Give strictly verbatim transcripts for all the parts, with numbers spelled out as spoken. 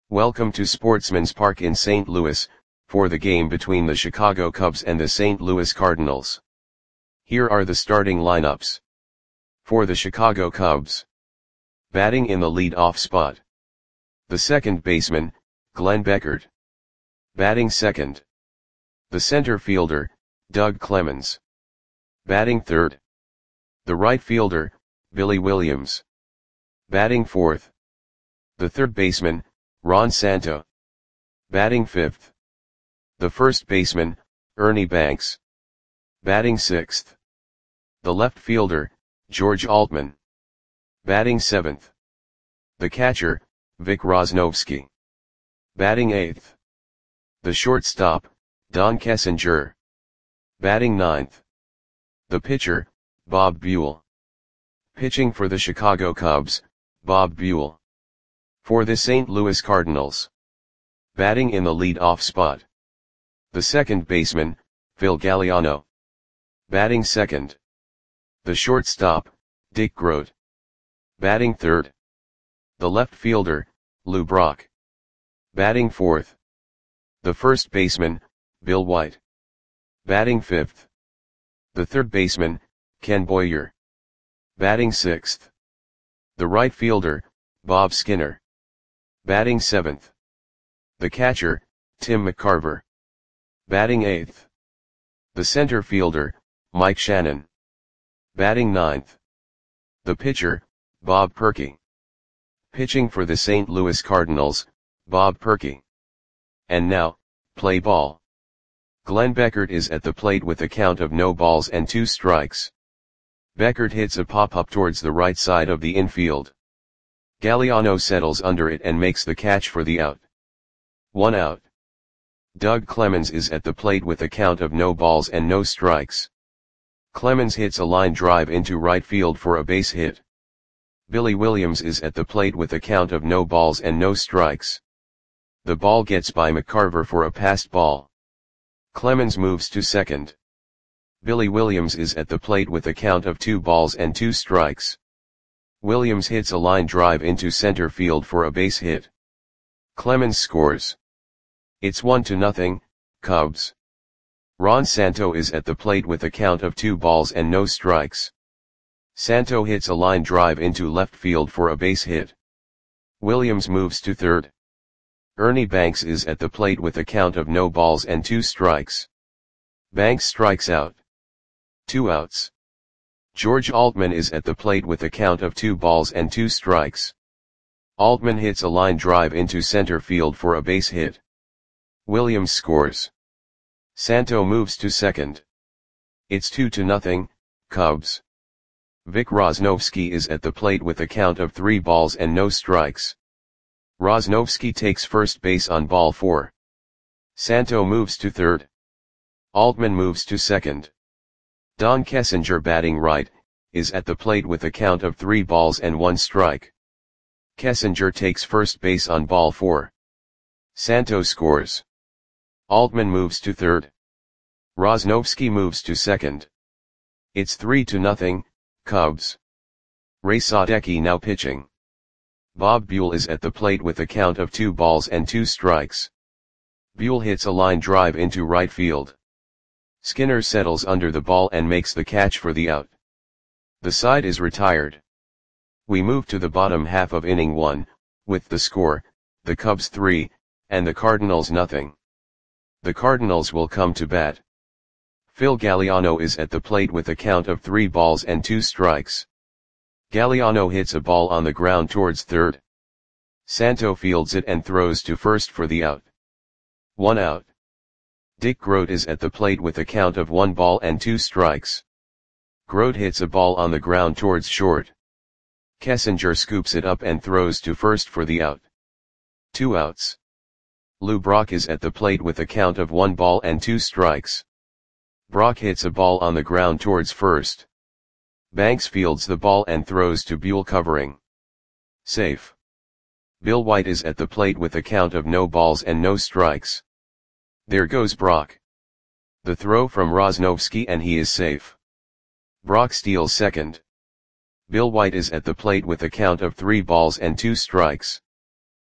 Welcome to Sportsman's Park in Saint Louis, for the game between the Chicago Cubs and the Saint Louis Cardinals. Here are the starting lineups. For the Chicago Cubs. Batting in the lead-off spot. The second baseman, Glenn Beckert. Batting second. The center fielder, Doug Clemens. Batting third. The right fielder, Billy Williams. Batting fourth. The third baseman, Ron Santo. Batting fifth. The first baseman, Ernie Banks. Batting sixth. The left fielder, George Altman. Batting seventh. The catcher, Vic Rosnovsky. Batting eighth. The shortstop, Don Kessinger. Batting ninth. The pitcher, Bob Buell. Pitching for the Chicago Cubs, Bob Buell. For the Saint Louis Cardinals. Batting in the lead-off spot. The second baseman, Phil Galliano. Batting second. The shortstop, Dick Groat. Batting third. The left fielder, Lou Brock. Batting fourth. The first baseman, Bill White. Batting fifth. The third baseman, Ken Boyer. Batting sixth. The right fielder, Bob Skinner. Batting seventh. The catcher, Tim McCarver. Batting eighth. The center fielder, Mike Shannon. Batting ninth. The pitcher, Bob Perky. Pitching for the Saint Louis Cardinals, Bob Perky. And now, play ball. Glenn Beckert is at the plate with a count of no balls and two strikes. Beckert hits a pop-up towards the right side of the infield. Galliano settles under it and makes the catch for the out. One out. Doug Clemens is at the plate with a count of no balls and no strikes. Clemens hits a line drive into right field for a base hit. Billy Williams is at the plate with a count of no balls and no strikes. The ball gets by McCarver for a passed ball. Clemens moves to second. Billy Williams is at the plate with a count of two balls and two strikes. Williams hits a line drive into center field for a base hit. Clemens scores. It's one to nothing, Cubs. Ron Santo is at the plate with a count of two balls and no strikes. Santo hits a line drive into left field for a base hit. Williams moves to third. Ernie Banks is at the plate with a count of no balls and two strikes. Banks strikes out. Two outs. George Altman is at the plate with a count of two balls and two strikes. Altman hits a line drive into center field for a base hit. Williams scores. Santo moves to second. It's two to nothing, Cubs. Vic Rosnovsky is at the plate with a count of three balls and no strikes. Rosnovsky takes first base on ball four. Santo moves to third. Altman moves to second. Don Kessinger, batting right, is at the plate with a count of three balls and one strike. Kessinger takes first base on ball four. Santo scores. Altman moves to third. Rosnovsky moves to second. It's three to nothing, Cubs. Ray Sadecki now pitching. Bob Buell is at the plate with a count of two balls and two strikes. Buell hits a line drive into right field. Skinner settles under the ball and makes the catch for the out. The side is retired. We move to the bottom half of inning one, with the score, the Cubs three, and the Cardinals nothing. The Cardinals will come to bat. Phil Galliano is at the plate with a count of three balls and two strikes. Galliano hits a ball on the ground towards third. Santo fields it and throws to first for the out. One out. Dick Groat is at the plate with a count of one ball and two strikes. Groat hits a ball on the ground towards short. Kessinger scoops it up and throws to first for the out. Two outs. Lou Brock is at the plate with a count of one ball and two strikes. Brock hits a ball on the ground towards first. Banks fields the ball and throws to Buell covering. Safe. Bill White is at the plate with a count of no balls and no strikes. There goes Brock. The throw from Rosnovsky and he is safe. Brock steals second. Bill White is at the plate with a count of three balls and two strikes.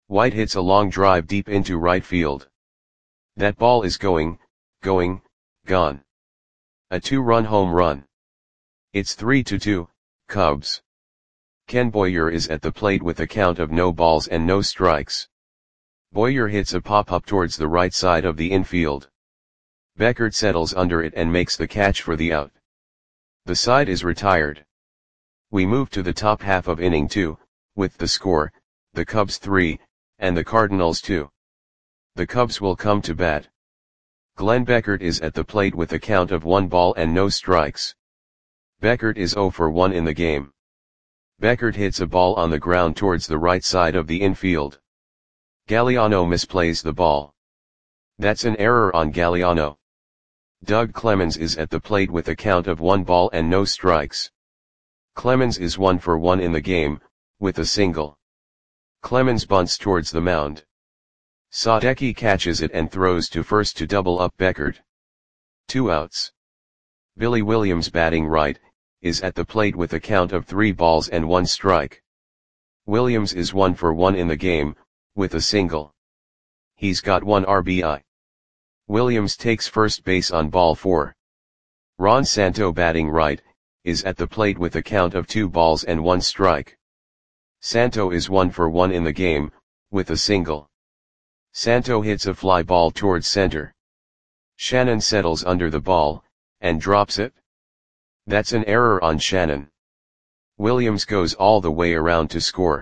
White hits a long drive deep into right field. That ball is going, going, gone. A two-run home run. It's three to two, Cubs. Ken Boyer is at the plate with a count of no balls and no strikes. Boyer hits a pop-up towards the right side of the infield. Beckert settles under it and makes the catch for the out. The side is retired. We move to the top half of inning two, with the score, the Cubs three, and the Cardinals two. The Cubs will come to bat. Glenn Beckert is at the plate with a count of one ball and no strikes. Beckert is zero for one in the game. Beckert hits a ball on the ground towards the right side of the infield. Galliano misplays the ball. That's an error on Galliano. Doug Clemens is at the plate with a count of one ball and no strikes. Clemens is one for one in the game, with a single. Clemens bunts towards the mound. Sadecki catches it and throws to first to double up Beckert. Two outs. Billy Williams, batting right, is at the plate with a count of three balls and one strike. Williams is one for one in the game, with a single. He's got one R B I. Williams takes first base on ball four. Ron Santo, batting right, is at the plate with a count of two balls and one strike. Santo is one for one in the game, with a single. Santo hits a fly ball towards center. Shannon settles under the ball, and drops it. That's an error on Shannon. Williams goes all the way around to score.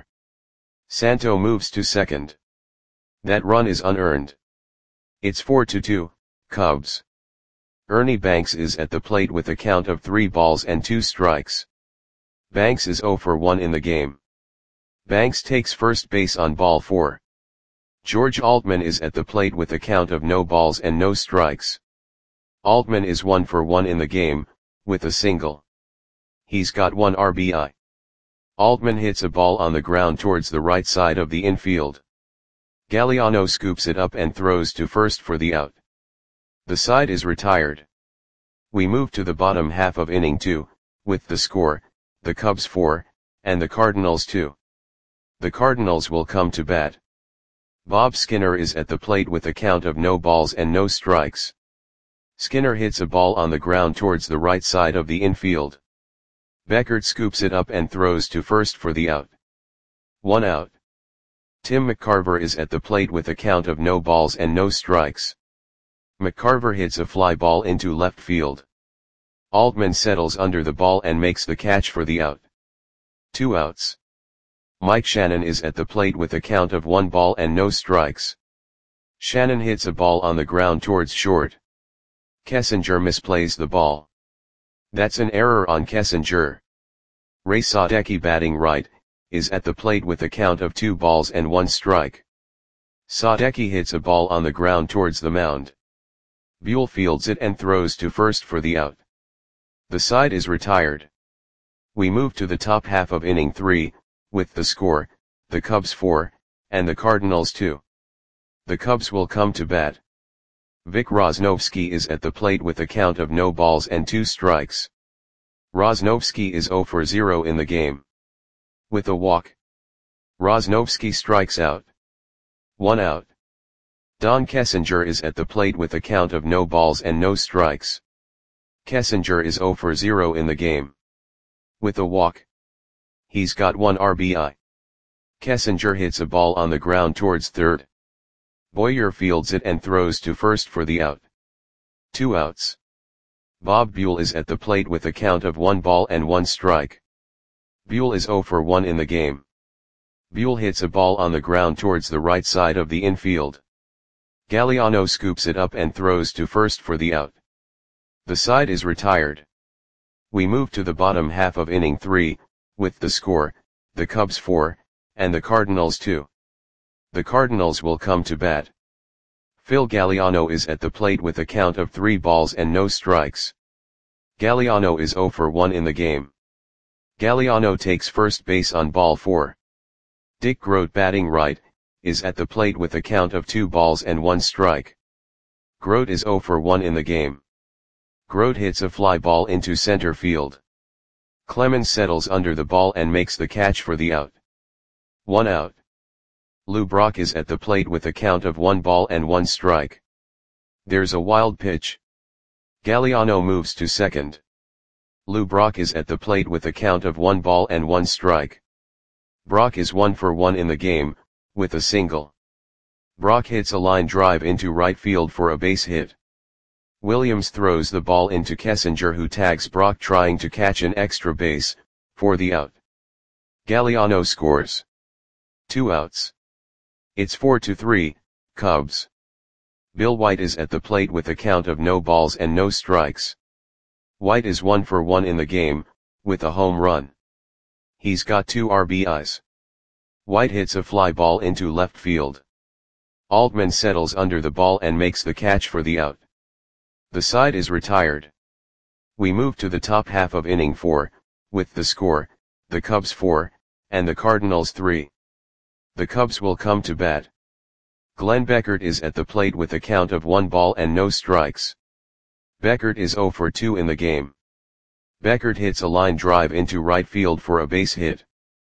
Santo moves to second. That run is unearned. It's four to two, Cubs. Ernie Banks is at the plate with a count of three balls and two strikes. Banks is zero for one in the game. Banks takes first base on ball four. George Altman is at the plate with a count of no balls and no strikes. Altman is one for one in the game, with a single. He's got one R B I. Altman hits a ball on the ground towards the right side of the infield. Galliano scoops it up and throws to first for the out. The side is retired. We move to the bottom half of inning two, with the score, the Cubs four, and the Cardinals two. The Cardinals will come to bat. Bob Skinner is at the plate with a count of no balls and no strikes. Skinner hits a ball on the ground towards the right side of the infield. Beckert scoops it up and throws to first for the out. One out. Tim McCarver is at the plate with a count of no balls and no strikes. McCarver hits a fly ball into left field. Altman settles under the ball and makes the catch for the out. Two outs. Mike Shannon is at the plate with a count of one ball and no strikes. Shannon hits a ball on the ground towards short. Kessinger misplays the ball. That's an error on Kessinger. Ray Sadecki, batting right, is at the plate with a count of two balls and one strike. Sadecki hits a ball on the ground towards the mound. Buell fields it and throws to first for the out. The side is retired. We move to the top half of inning three, with the score, the Cubs four, and the Cardinals two. The Cubs will come to bat. Vic Rosnovsky is at the plate with a count of no balls and two strikes. Rosnovsky is zero for zero in the game. With a walk. Rosnovsky strikes out. One out. Don Kessinger is at the plate with a count of no balls and no strikes. Kessinger is zero for zero in the game. With a walk. He's got one R B I. Kessinger hits a ball on the ground towards third. Boyer fields it and throws to first for the out. Two outs. Bob Buell is at the plate with a count of one ball and one strike. Buell is zero for one in the game. Buell hits a ball on the ground towards the right side of the infield. Galliano scoops it up and throws to first for the out. The side is retired. We move to the bottom half of inning three, with the score, the Cubs four, and the Cardinals two. The Cardinals will come to bat. Phil Galliano is at the plate with a count of three balls and no strikes. Galliano is zero for one in the game. Galliano takes first base on ball four. Dick Grote, batting right, is at the plate with a count of two balls and one strike. Grote is zero for one in the game. Grote hits a fly ball into center field. Clemens settles under the ball and makes the catch for the out. One out. Lou Brock is at the plate with a count of one ball and one strike. There's a wild pitch. Galliano moves to second. Lou Brock is at the plate with a count of one ball and one strike. Brock is one for one in the game, with a single. Brock hits a line drive into right field for a base hit. Williams throws the ball into Kessinger, who tags Brock trying to catch an extra base, for the out. Galliano scores. Two outs. It's four to three, Cubs. Bill White is at the plate with a count of no balls and no strikes. White is one for one in the game, with a home run. He's got two R B Is. White hits a fly ball into left field. Altman settles under the ball and makes the catch for the out. The side is retired. We move to the top half of inning four, with the score, the Cubs four, and the Cardinals three. The Cubs will come to bat. Glenn Beckert is at the plate with a count of one ball and no strikes. Beckert is zero for two in the game. Beckert hits a line drive into right field for a base hit.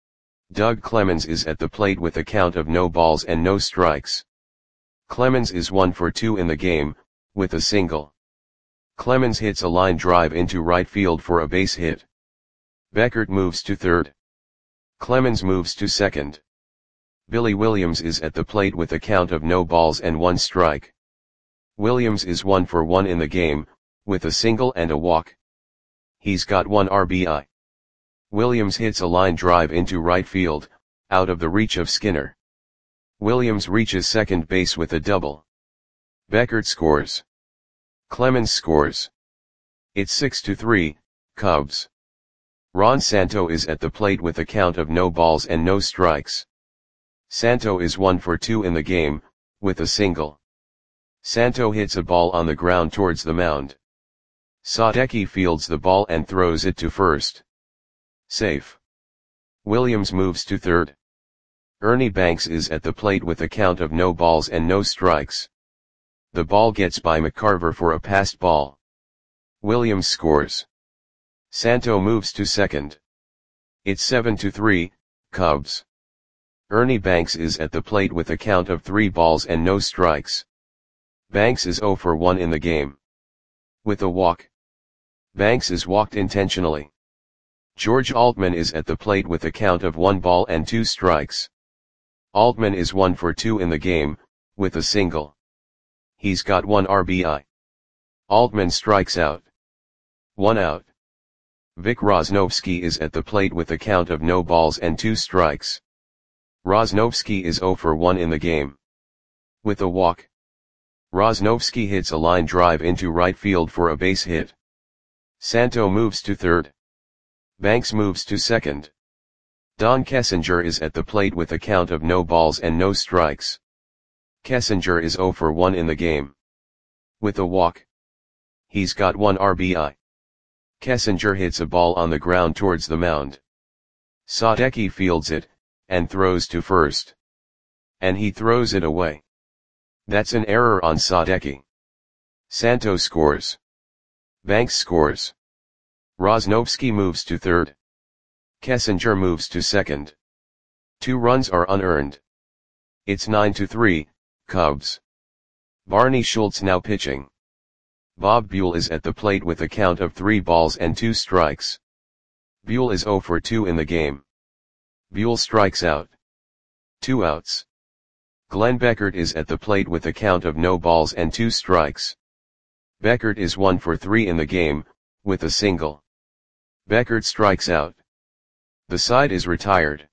Doug Clemens is at the plate with a count of no balls and no strikes. Clemens is one for two in the game, with a single. Clemens hits a line drive into right field for a base hit. Beckert moves to third. Clemens moves to second. Billy Williams is at the plate with a count of no balls and one strike. Williams is one for one in the game, with a single and a walk. He's got one R B I. Williams hits a line drive into right field, out of the reach of Skinner. Williams reaches second base with a double. Beckert scores. Clemens scores. It's six to three, Cubs. Ron Santo is at the plate with a count of no balls and no strikes. Santo is one for two in the game, with a single. Santo hits a ball on the ground towards the mound. Sadecki fields the ball and throws it to first. Safe. Williams moves to third. Ernie Banks is at the plate with a count of no balls and no strikes. The ball gets by McCarver for a passed ball. Williams scores. Santo moves to second. It's seven to three, Cubs. Ernie Banks is at the plate with a count of three balls and no strikes. Banks is zero for one in the game. With a walk. Banks is walked intentionally. George Altman is at the plate with a count of one ball and two strikes. Altman is one for two in the game, with a single. He's got one R B I. Altman strikes out. One out. Vic Rosnovsky is at the plate with a count of no balls and two strikes. Rosnovsky is zero for one in the game. With a walk. Rosnovsky hits a line drive into right field for a base hit. Santo moves to third. Banks moves to second. Don Kessinger is at the plate with a count of no balls and no strikes. Kessinger is zero for one in the game. With a walk. He's got one R B I. Kessinger hits a ball on the ground towards the mound. Sadecki fields it, and throws to first. And he throws it away. That's an error on Sadecki. Santo scores. Banks scores. Rosnovsky moves to third. Kessinger moves to second. Two runs are unearned. It's nine to three, Cubs. Barney Schultz now pitching. Bob Buell is at the plate with a count of three balls and two strikes. Buell is zero for two in the game. Buell strikes out. Two outs. Glenn Beckert is at the plate with a count of no balls and two strikes. Beckert is one for three in the game, with a single. Beckert strikes out. The side is retired.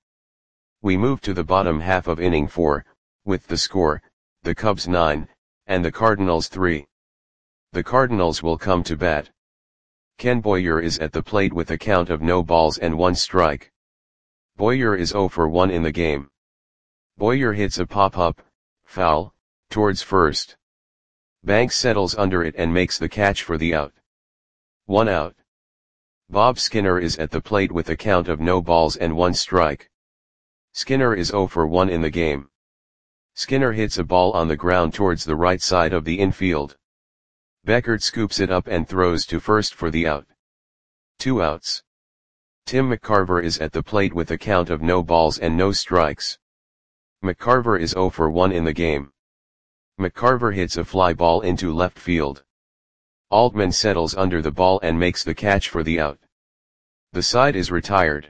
We move to the bottom half of inning four, with the score, the Cubs nine, and the Cardinals three. The Cardinals will come to bat. Ken Boyer is at the plate with a count of no balls and one strike. Boyer is zero for one in the game. Boyer hits a pop-up, foul, towards first. Banks settles under it and makes the catch for the out. One out. Bob Skinner is at the plate with a count of no balls and one strike. Skinner is zero for one in the game. Skinner hits a ball on the ground towards the right side of the infield. Beckert scoops it up and throws to first for the out. Two outs. Tim McCarver is at the plate with a count of no balls and no strikes. McCarver is zero for one in the game. McCarver hits a fly ball into left field. Altman settles under the ball and makes the catch for the out. The side is retired.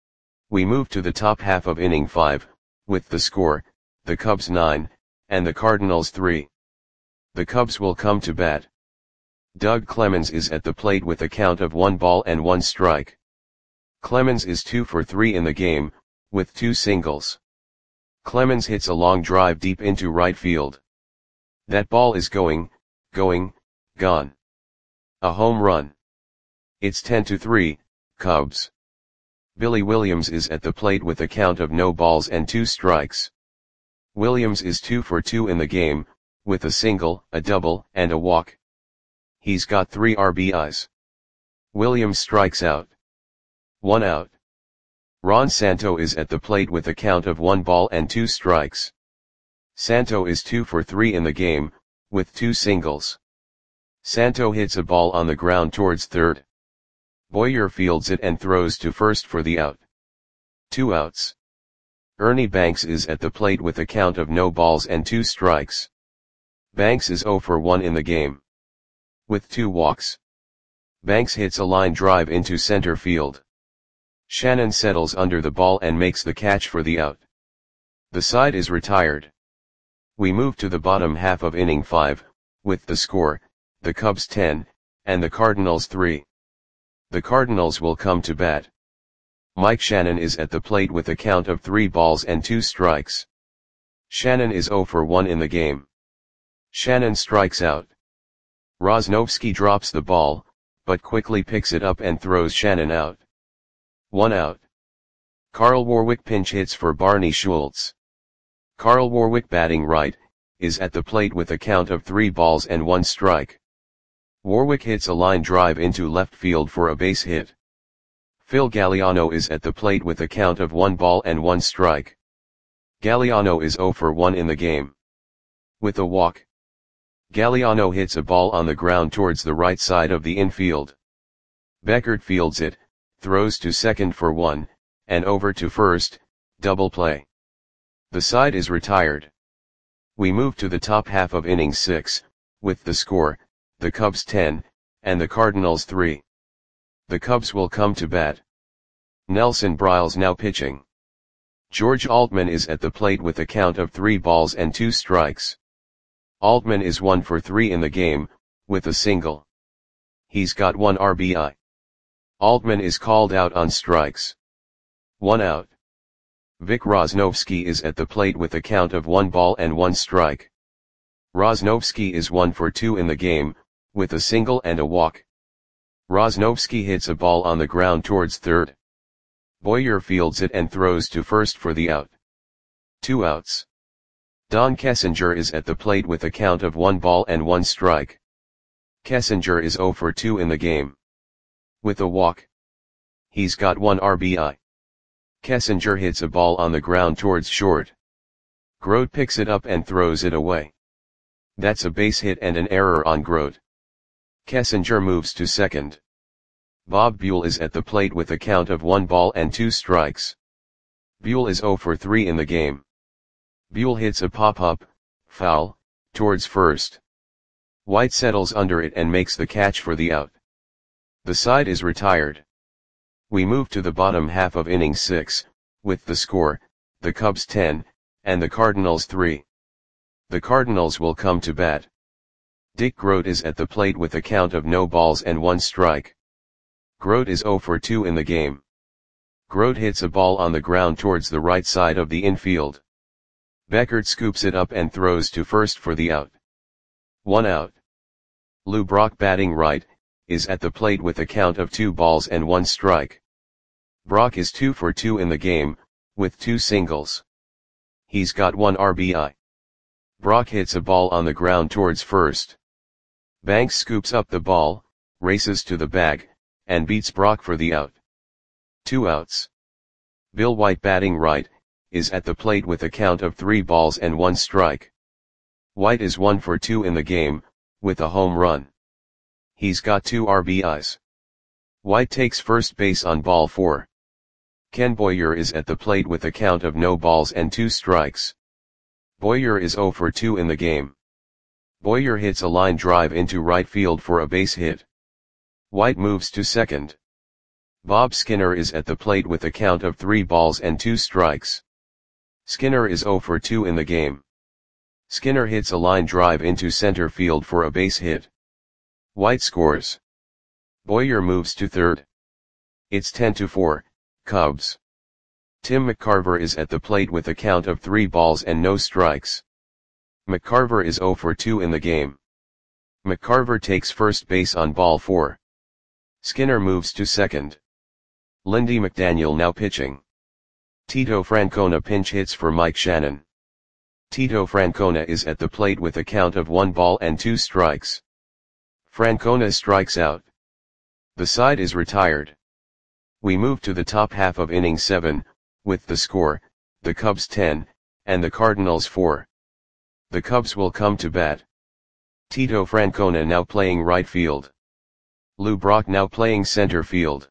We move to the top half of inning five, with the score, the Cubs nine, and the Cardinals three. The Cubs will come to bat. Doug Clemens is at the plate with a count of one ball and one strike. Clemens is two for three in the game, with two singles. Clemens hits a long drive deep into right field. That ball is going, going, gone. A home run. It's ten to three, Cubs. Billy Williams is at the plate with a count of no balls and two strikes. Williams is two for two in the game, with a single, a double, and a walk. He's got three R B Is. Williams strikes out. One out. Ron Santo is at the plate with a count of one ball and two strikes. Santo is two for three in the game, with two singles. Santo hits a ball on the ground towards third. Boyer fields it and throws to first for the out. Two outs. Ernie Banks is at the plate with a count of no balls and two strikes. Banks is zero for one in the game, with two walks. Banks hits a line drive into center field. Shannon settles under the ball and makes the catch for the out. The side is retired. We move to the bottom half of inning five, with the score, the Cubs ten, and the Cardinals three. The Cardinals will come to bat. Mike Shannon is at the plate with a count of three balls and two strikes. Shannon is zero for one in the game. Shannon strikes out. Rosnovsky drops the ball, but quickly picks it up and throws Shannon out. One out. Carl Warwick pinch hits for Barney Schultz. Carl Warwick, batting right, is at the plate with a count of three balls and one strike. Warwick hits a line drive into left field for a base hit. Phil Galliano is at the plate with a count of one ball and one strike. Galliano is zero for one in the game, with a walk. Galliano hits a ball on the ground towards the right side of the infield. Beckert fields it, throws to second for one, and over to first, double play. The side is retired. We move to the top half of inning six, with the score, the Cubs ten, and the Cardinals three. The Cubs will come to bat. Nelson Briles now pitching. George Altman is at the plate with a count of three balls and two strikes. Altman is one for three in the game, with a single. He's got one R B I. Altman is called out on strikes. One out. Vic Rosnovsky is at the plate with a count of one ball and one strike. Rosnovsky is one for two in the game, with a single and a walk. Rosnovsky hits a ball on the ground towards third. Boyer fields it and throws to first for the out. Two outs. Don Kessinger is at the plate with a count of one ball and one strike. Kessinger is zero for two in the game, with a walk. He's got one R B I. Kessinger hits a ball on the ground towards short. Grote picks it up and throws it away. That's a base hit and an error on Grote. Kessinger moves to second. Bob Buell is at the plate with a count of one ball and two strikes. Buell is zero for three in the game. Buell hits a pop-up, foul, towards first. White settles under it and makes the catch for the out. The side is retired. We move to the bottom half of inning six, with the score, the Cubs ten, and the Cardinals three. The Cardinals will come to bat. Dick Grote is at the plate with a count of no balls and one strike. Grote is zero for two in the game. Grote hits a ball on the ground towards the right side of the infield. Beckert scoops it up and throws to first for the out. One out. Lou Brock, batting right, is at the plate with a count of two balls and one strike. Brock is two for two in the game, with two singles. He's got one R B I. Brock hits a ball on the ground towards first. Banks scoops up the ball, races to the bag, and beats Brock for the out. Two outs. Bill White, batting right, is at the plate with a count of three balls and one strike. White is one for two in the game, with a home run. He's got two R B Is. White takes first base on ball four. Ken Boyer is at the plate with a count of no balls and two strikes. Boyer is zero for two in the game. Boyer hits a line drive into right field for a base hit. White moves to second. Bob Skinner is at the plate with a count of three balls and two strikes. Skinner is zero for two in the game. Skinner hits a line drive into center field for a base hit. White scores. Boyer moves to third. It's ten to four, Cubs. Tim McCarver is at the plate with a count of three balls and no strikes. McCarver is zero for two in the game. McCarver takes first base on ball four. Skinner moves to second. Lindy McDaniel now pitching. Tito Francona pinch hits for Mike Shannon. Tito Francona is at the plate with a count of one ball and two strikes. Francona strikes out. The side is retired. We move to the top half of inning seven, with the score, the Cubs ten, and the Cardinals four. The Cubs will come to bat. Tito Francona now playing right field. Lou Brock now playing center field.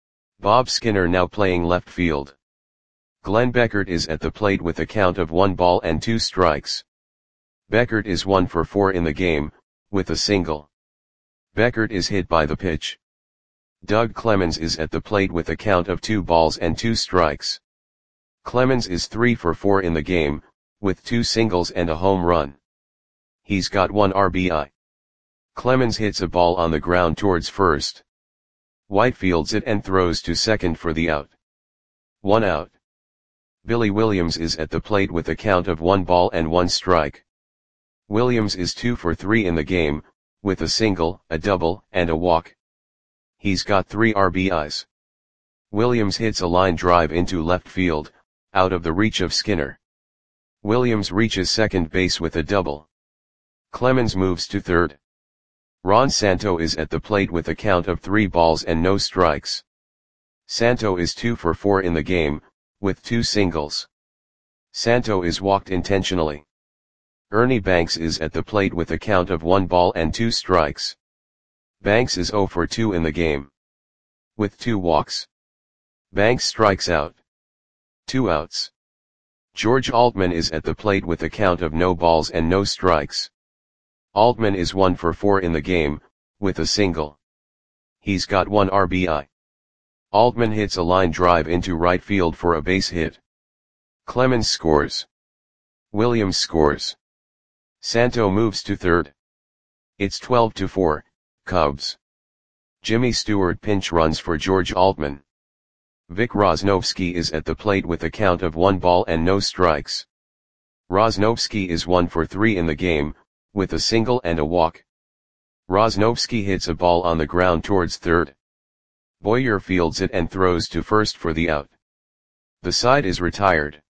Bob Skinner now playing left field. Glenn Beckert is at the plate with a count of one ball and two strikes. Beckert is one for four in the game, with a single. Beckert is hit by the pitch. Doug Clemens is at the plate with a count of two balls and two strikes. Clemens is three for four in the game, with two singles and a home run. He's got one R B I. Clemens hits a ball on the ground towards first. White fields it and throws to second for the out. One out. Billy Williams is at the plate with a count of one ball and one strike. Williams is two for three in the game, with a single, a double, and a walk. He's got three R B Is. Williams hits a line drive into left field, out of the reach of Skinner. Williams reaches second base with a double. Clemens moves to third. Ron Santo is at the plate with a count of three balls and no strikes. Santo is two for four in the game, with two singles. Santo is walked intentionally. Ernie Banks is at the plate with a count of one ball and two strikes. Banks is zero for two in the game. With two walks. Banks strikes out. Two outs. George Altman is at the plate with a count of no balls and no strikes. Altman is one for four in the game, with a single. He's got one R B I. Altman hits a line drive into right field for a base hit. Clemens scores. Williams scores. Santo moves to third. It's twelve to four, Cubs. Jimmy Stewart pinch runs for George Altman. Vic Rosnovsky is at the plate with a count of one ball and no strikes. Rosnovsky is one for three in the game, with a single and a walk. Rosnovsky hits a ball on the ground towards third. Boyer fields it and throws to first for the out. The side is retired.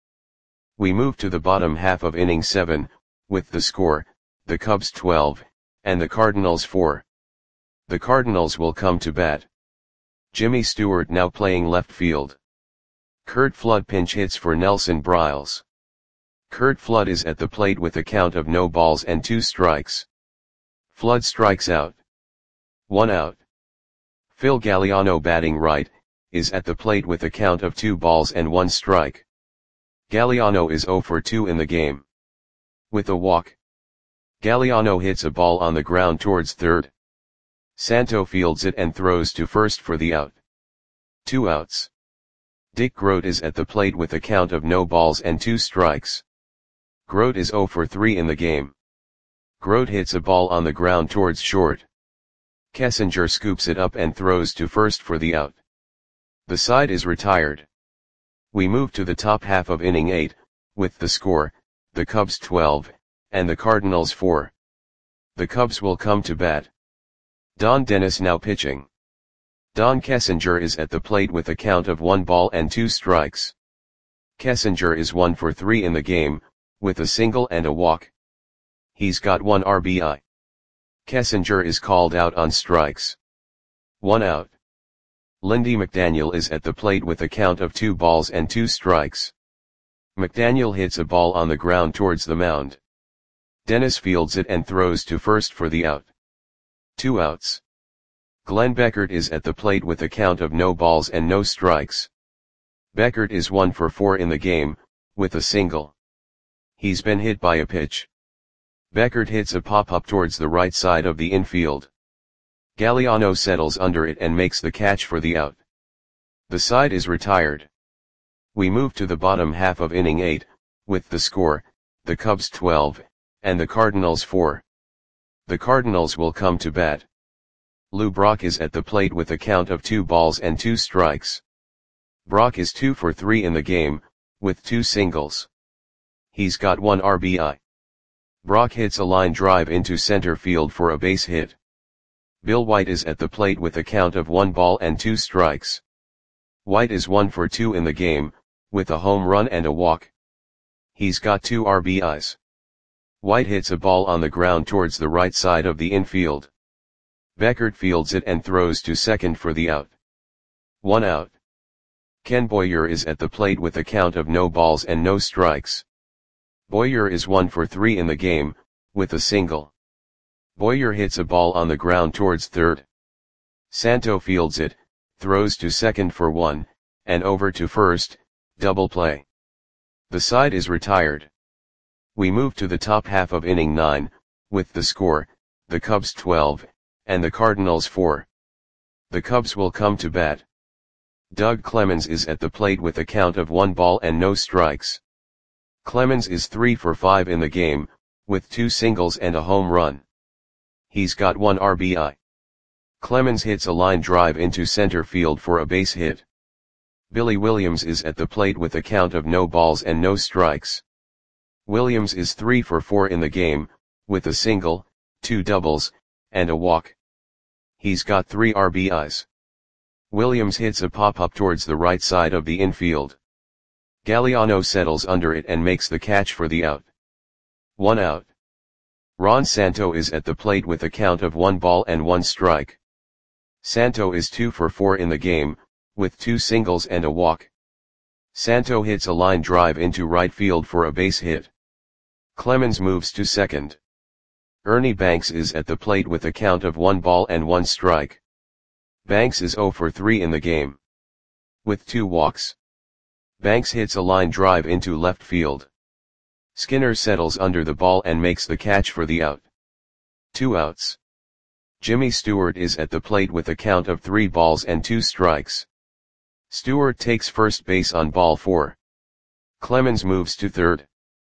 We move to the bottom half of inning seven, with the score, the Cubs twelve, and the Cardinals four. The Cardinals will come to bat. Jimmy Stewart now playing left field. Curt Flood pinch hits for Nelson Briles. Curt Flood is at the plate with a count of no balls and two strikes. Flood strikes out. One out. Phil Galliano batting right, is at the plate with a count of two balls and one strike. Galliano is zero for two in the game. With a walk. Galliano hits a ball on the ground towards third. Santo fields it and throws to first for the out. Two outs. Dick Groat is at the plate with a count of no balls and two strikes. Groat is zero for three in the game. Groat hits a ball on the ground towards short. Kessinger scoops it up and throws to first for the out. The side is retired. We move to the top half of inning eight, with the score, the Cubs twelve, and the Cardinals four. The Cubs will come to bat. Don Dennis now pitching. Don Kessinger is at the plate with a count of one ball and two strikes. Kessinger is one for three in the game, with a single and a walk. He's got one R B I. Kessinger is called out on strikes. One out. Lindy McDaniel is at the plate with a count of two balls and two strikes. McDaniel hits a ball on the ground towards the mound. Dennis fields it and throws to first for the out. Two outs. Glenn Beckert is at the plate with a count of no balls and no strikes. Beckert is one for four in the game, with a single. He's been hit by a pitch. Beckert hits a pop-up towards the right side of the infield. Galliano settles under it and makes the catch for the out. The side is retired. We move to the bottom half of inning eight, with the score, the Cubs twelve, and the Cardinals four. The Cardinals will come to bat. Lou Brock is at the plate with a count of two balls and two strikes. Brock is two for three in the game, with two singles. He's got one R B I. Brock hits a line drive into center field for a base hit. Bill White is at the plate with a count of one ball and two strikes. White is one for two in the game, with a home run and a walk. He's got two R B Is. White hits a ball on the ground towards the right side of the infield. Beckert fields it and throws to second for the out. One out. Ken Boyer is at the plate with a count of no balls and no strikes. Boyer is one for three in the game, with a single. Boyer hits a ball on the ground towards third. Santo fields it, throws to second for one, and over to first, double play. The side is retired. We move to the top half of inning nine, with the score, the Cubs twelve, and the Cardinals four. The Cubs will come to bat. Doug Clemens is at the plate with a count of one ball and no strikes. Clemens is three for five in the game, with two singles and a home run. He's got one R B I. Clemens hits a line drive into center field for a base hit. Billy Williams is at the plate with a count of no balls and no strikes. Williams is three for four in the game, with a single, two doubles, and a walk. He's got three R B Is. Williams hits a pop-up towards the right side of the infield. Galliano settles under it and makes the catch for the out. One out. Ron Santo is at the plate with a count of one ball and one strike. Santo is two for four in the game, with two singles and a walk. Santo hits a line drive into right field for a base hit. Clemens moves to second. Ernie Banks is at the plate with a count of one ball and one strike. Banks is zero for three in the game, with two walks. Banks hits a line drive into left field. Skinner settles under the ball and makes the catch for the out. Two outs. Jimmy Stewart is at the plate with a count of three balls and two strikes. Stewart takes first base on ball four. Clemens moves to third.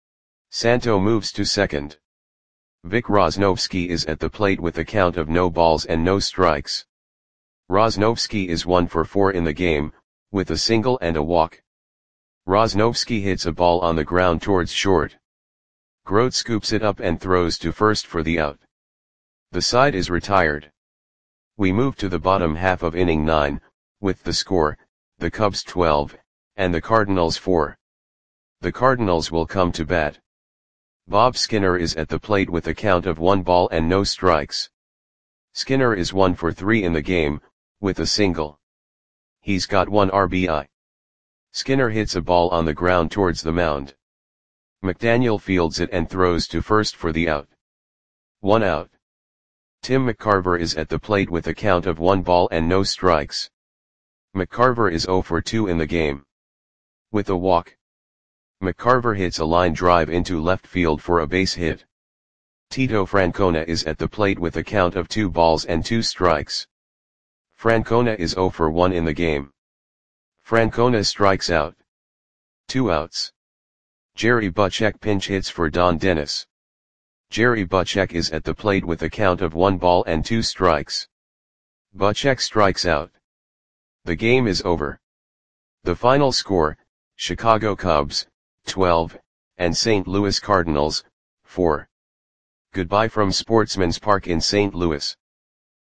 Santo moves to second. Vic Rosnovsky is at the plate with a count of no balls and no strikes. Rosnovsky is one for four in the game, with a single and a walk. Rosnovsky hits a ball on the ground towards short. Grote scoops it up and throws to first for the out. The side is retired. We move to the bottom half of inning nine, with the score, the Cubs twelve, and the Cardinals four. The Cardinals will come to bat. Bob Skinner is at the plate with a count of one ball and no strikes. Skinner is one for three in the game, with a single. He's got one R B I. Skinner hits a ball on the ground towards the mound. McDaniel fields it and throws to first for the out. One out. Tim McCarver is at the plate with a count of one ball and no strikes. McCarver is zero for two in the game, with a walk. McCarver hits a line drive into left field for a base hit. Tito Francona is at the plate with a count of two balls and two strikes. Francona is zero for one in the game. Francona strikes out. Two outs. Jerry Butchek pinch hits for Don Dennis. Jerry Butchek is at the plate with a count of one ball and two strikes. Butchek strikes out. The game is over. The final score, Chicago Cubs, twelve, and Saint Louis Cardinals, four. Goodbye from Sportsman's Park in Saint Louis.